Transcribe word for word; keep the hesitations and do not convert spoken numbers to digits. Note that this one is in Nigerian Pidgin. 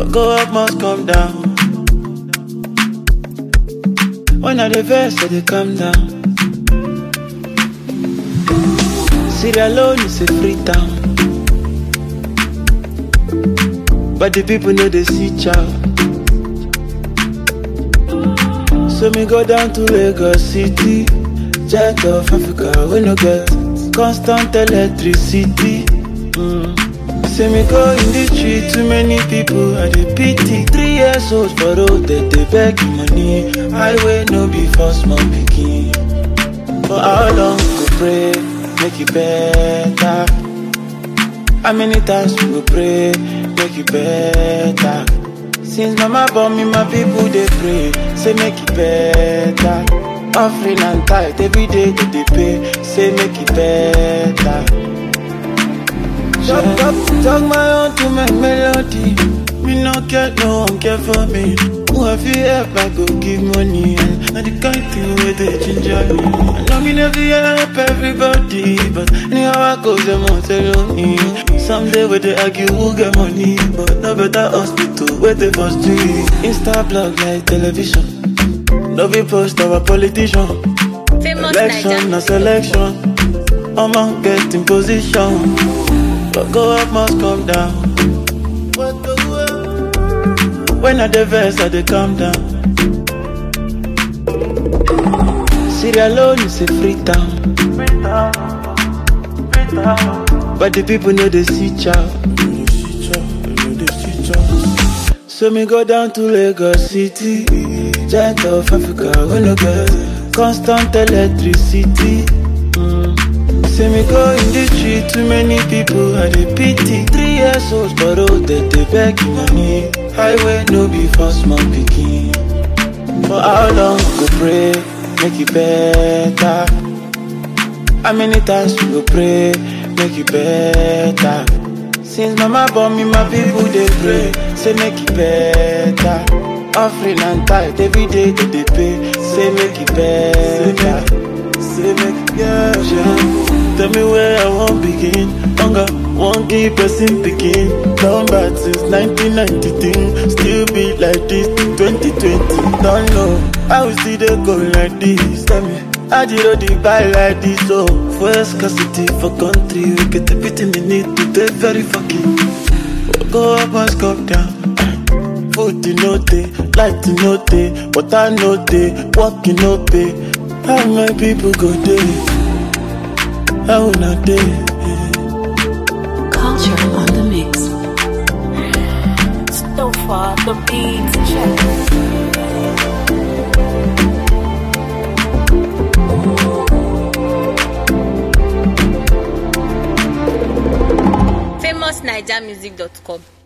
What go up must come down. When I the verse, I they come down. Sierra Leone is a free town, but the people know they see chow. So me go down to Lagos City, giant of Africa, we no get constant electricity. Mm. Say me go in the street, too many people I dey pity. Three years old for road, they they beg money. Highway no be for small pikin. For how long we go pray, make it better? How many times we go pray, make it better? Since mama born me, my people they pray, say make it better. Offering and tithe every day that they pay, say make it better. Talk up, talk my own to my melody. Me no care, no one care for me. Who have you help, I go give money. And the kind thing where they ginger me. I know me never help everybody, but anyhow I go, them on tell me. Someday where they argue who get money, but no better hospital where they for street. Insta blog like television, no be post our politician. Famous election or selection, I'm on get in position. What go up must come down. When I the verse, I they come down. Sierra Leone is a free town, but the people know they see chow. So me go down to Lagos City, giant of Africa, we no get constant electricity. Mm. Say me go in the street, too many people I dey pity. Three years old for road, they they beg money. Highway no be for small pikin. For how long we go pray, make it better? How many times we go pray, make it better? Since mama born me, my people they pray, say make it better. Offering and tithe every day that they pay, say make it better. Say make it better. Tell me where I won't begin. Hunger, won't give person begin. Down bad since nineteen ninety-three. Still be like this twenty twenty. Don't know how we see they go like this. Tell me, how the road they buy like this? Oh, for scarcity for country, we get everything we need to be very fucking. Go up and come down. Food in no day, light in no day, water no day, work in no pay. How my people go there? How not day? Culture on the mix. So far, the beats check. famous naija music dot com